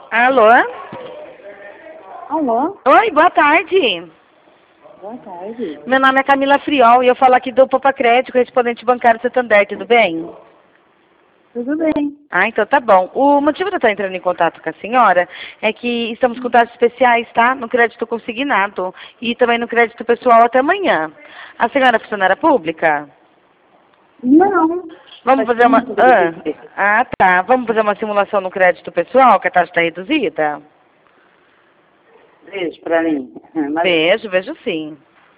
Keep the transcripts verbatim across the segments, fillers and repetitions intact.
Alô? Alô? Oi, boa tarde. Boa tarde. Meu nome é Camila Friol e eu falo aqui do Poupa Crédito, correspondente bancário Santander, tudo bem? Tudo bem. Ah, então tá bom. O motivo de eu estar entrando em contato com a senhora é que estamos com taxas especiais, tá? No crédito consignado e também no crédito pessoal até amanhã. A senhora é funcionária pública? Não. Vamos Faz fazer uma... tempo que eu decidi. Ah, ah, tá. Vamos fazer uma simulação no crédito pessoal, que a taxa está reduzida? Beijo pra mim. Mas Vejo, vejo sim.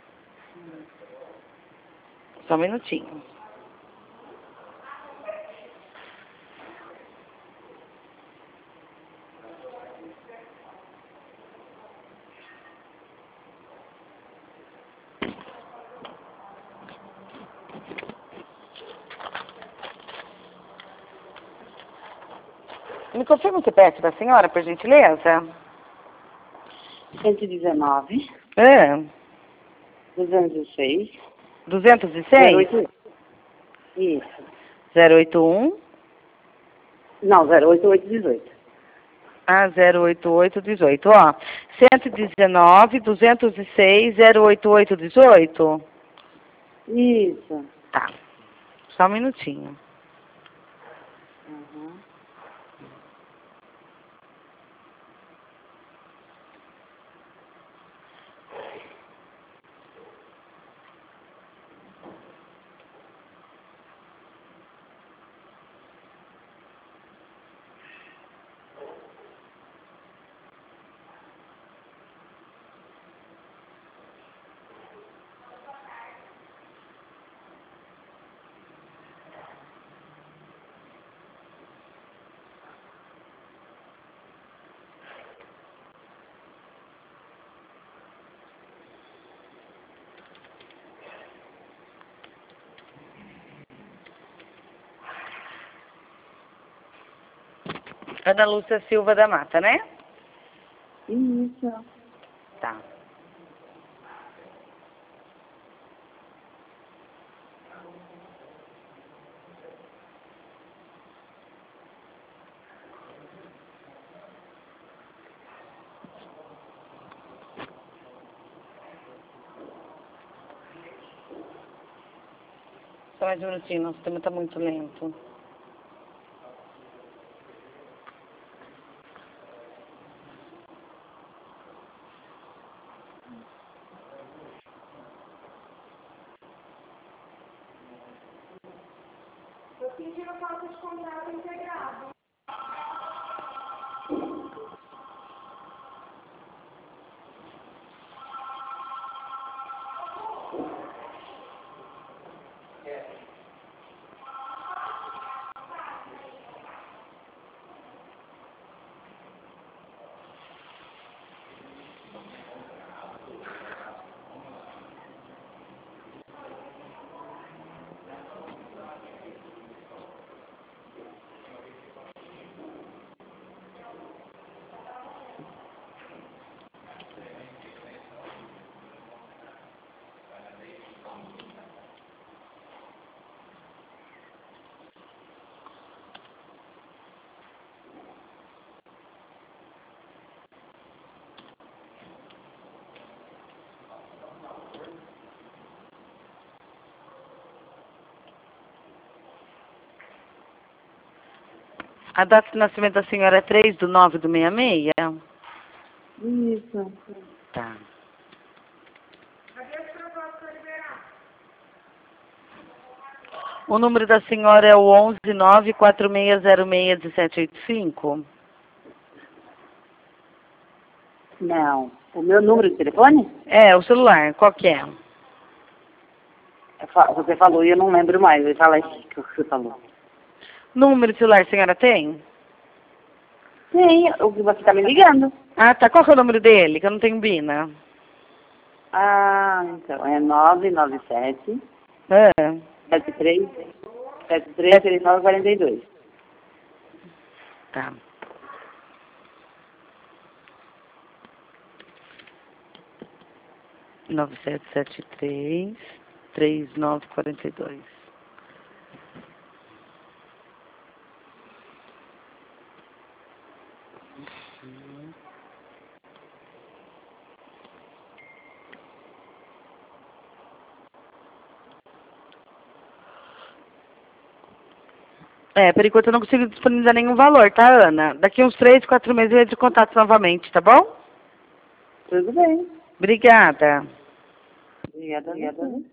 Só um minutinho. Me confirma o C P F da senhora, por gentileza? cento e dezenove, É. duzentos e seis, duzentos e zero seis? oito. Isso. zero oito um? Não, zero oito oito dezoito. Ah, zero oito oito dezoito. Ó, cento e dezenove, duzentos e seis, zero oito oito dezoito? Isso. Tá. Só um minutinho. Uhum. Ana Lúcia Silva da Mata, né? Isso. Tá. Só mais um minutinho, nosso sistema tá muito lento. A data de nascimento da senhora é três de nove do sessenta e seis? Isso. Tá. O número da senhora é o onze nove quatro seis zero seis um sete oito cinco? Não. O meu número de telefone? É, o celular, qual que é? Eu fa- Você falou e eu não lembro mais. Fala aí o que você falou. Número de celular a senhora tem? Sim, o que você está me ligando. Ah, tá. Qual que é o número dele? Que eu não tenho Bina. Ah, então. É nove nove sete, É. sete três, sete três, três nove, quarenta e dois. Tá. nove sete sete três, três nove quatro dois. É, por enquanto eu não consigo disponibilizar nenhum valor, tá, Ana? Daqui uns três, quatro meses eu entro em contato novamente, tá bom? Tudo bem. Obrigada. Obrigada. Obrigada.